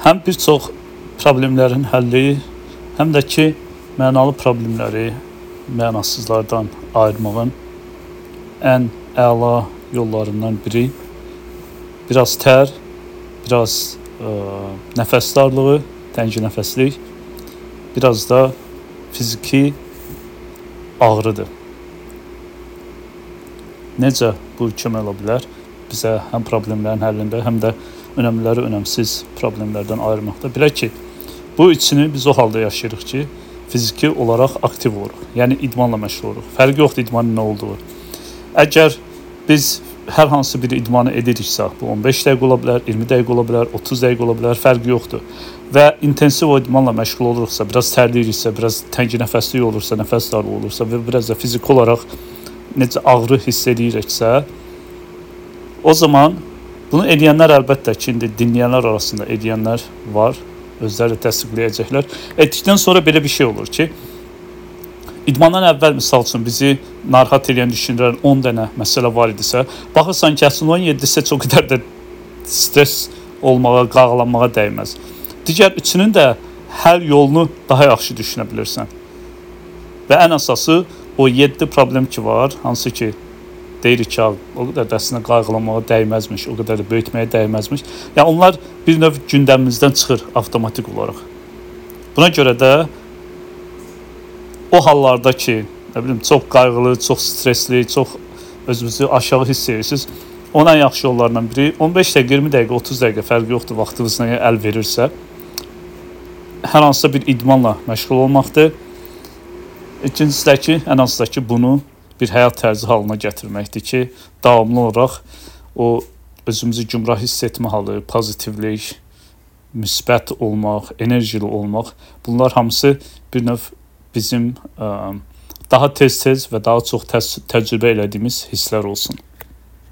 həm bir çox problemlərin həlli, həm də ki, mənalı problemləri mənasızlardan ayırmağın ən əla yollarından biri biraz tər, biraz nəfəs darlığı, təngi nəfəslik, biraz da fiziki ağrıdır. Necə bu kömək ola bilər bizə həm problemlərin həllində, həm də önəmliləri önəmsiz problemlərdən ayırmaqda? Bilək ki, bu üçünü biz o halda yaşayırıq ki, fiziki olaraq aktiv oluruq. Yəni idmanla məşğul oluruq. Fərqi yoxdur idmanın nə olduğu. Əgər biz hər hansı bir idmanı ediriksə, bu 15 dəqiqə ola bilər, 20 dəqiqə ola bilər, 30 dəqiqə ola bilər, fərqi yoxdur. Və intensiv o idmanla məşğul oluruqsa, biraz tərliyiriksə, biraz təngi nəfəslik olursa, nəfəs darlığı olursa və biraz da fiziki olaraq necə ağrı hiss ediriksə, o zaman bunu edənlər əlbəttə ki, indi dinləyənlər arasında edənlər var, özləri təsdiqləyəcəklər. Etdikdən sonra belə bir şey olur ki, idmandan əvvəl misal üçün bizi narahat edən düşünürlər 10 dənə məsələ var idisə, baxırsan ki, əslində 17-sə çox qədər də stres olmağa, qağlanmağa dəyməz. Digər üçünün də həll yolunu daha yaxşı düşünə bilirsən. Və ən əsası o 7 problem ki var, hansı ki deyirik ki, o qədər də əslində qayğılanmağa dəyməzmiş, o qədər də böyütməyə dəyməzmiş. Yəni onlar bir növ gündəmimizdən çıxır avtomatik olaraq. Buna görə də o hallarda ki, nə bilim, çox qayğılı, çox stresli, çox özünüzü aşağı hiss edirsiniz, ona ən yaxşı yollardan biri 15 dəqiqə, 20 dəqiqə, 30 dəqiqə fərqi yoxdur, vaxtınız nəyə əl verirsə, hər hansısa bir idmanla məşğul olmaqdır. İkincisi də ki, ən azı da ki, bunu bir həyat tərzi halına gətirməkdir ki, davamlı olaraq o özümüzü gümrah hiss etmə halı, pozitivlik, müsbət olmaq, enerjili olmaq, bunlar hamısı bir növ bizim daha tez-tez və daha çox təcrübə elədiyimiz hisslər olsun.